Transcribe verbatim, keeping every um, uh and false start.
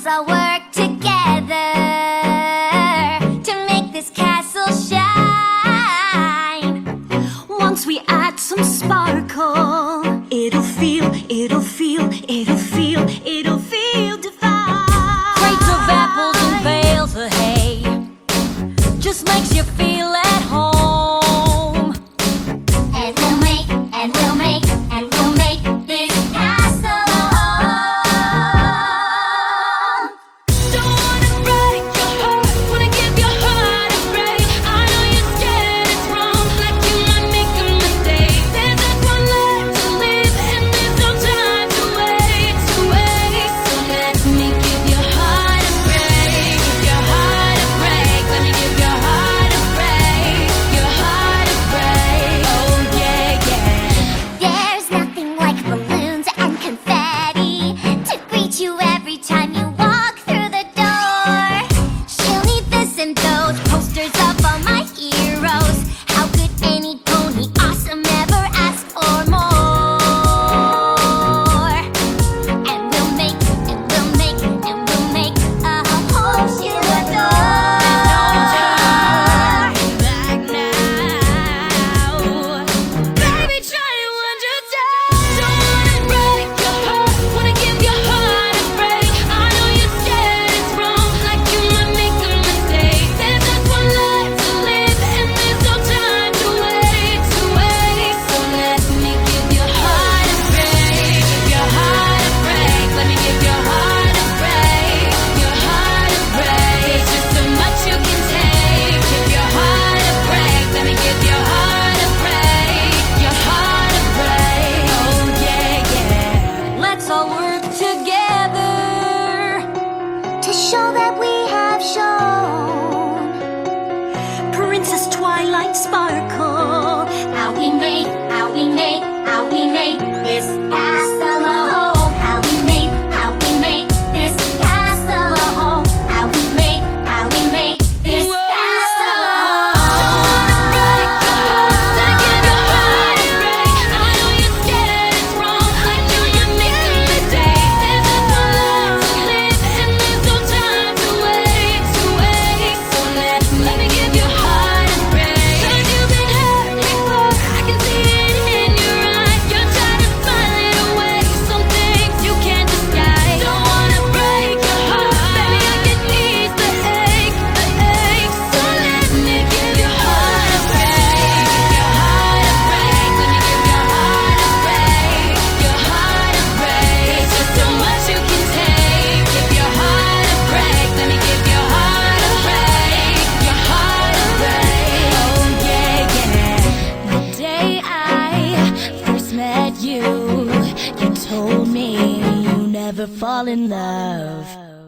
all work together to make this castle shine. Once we add some sparkle, it'll feel, it'll feel, it'll feel, it'll feel divine. Crates of apples and bales of hay just makes you feel at home. And we'll make, and we'll make, and we'll make this castle home. Don't wanna break your heart, wanna give your heart a break. I know you're scared it's wrong, like you might make a mistake. There's just one life to live, and there's no time to wait, to wait. So let me give your heart a break, give your heart a break. Let me give your heart a break, your heart a break. Oh yeah, yeah. There's nothing like balloons and confetti to greet you every time you walk through the door. She'll need this and those posters of all my heroes. How could any pony awesome ever ask for more? And we'll make, and we'll make, and we'll make a home she'll adore. Back now, baby, try to understand. Don't wanna break your heart, wanna give your heart a break. I know you're scared it's wrong, like you might make a mistake. There's just one life to live, and there's no time to wait, to wait. So let me give your heart a break, give your heart a break. Let me give your heart a break, your heart a break. There's just so much you can take. Give your heart a break. Let me give your heart a break, your heart a break. Oh yeah, yeah. Let's all work together To show that we have shown Princess Twilight Sparkle. how we make, how we make, how we make this castle a home. How we make, how we make this castle a home. How we make, how we make this castle a home. break your heart, wanna give your heart a break. I know you're scared it's wrong, like you might make a mistake. There's just one life to live, and there's no time to wait, to wait. So let let me give your heart a break. 'Cause you've been hurt before, I can see it in your eyes. You're trying to find a way, some things you can't disguise. Don't wanna break your heart, baby, I can ease the ache, the ache. So let me give your heart a break, your heart a break. Let me give your heart a break, your heart a break. There's just so much you can take. Give your heart a break. Let me give your heart a break, your heart a break. Oh yeah, yeah. The day I first met you, you told me you never fall in love.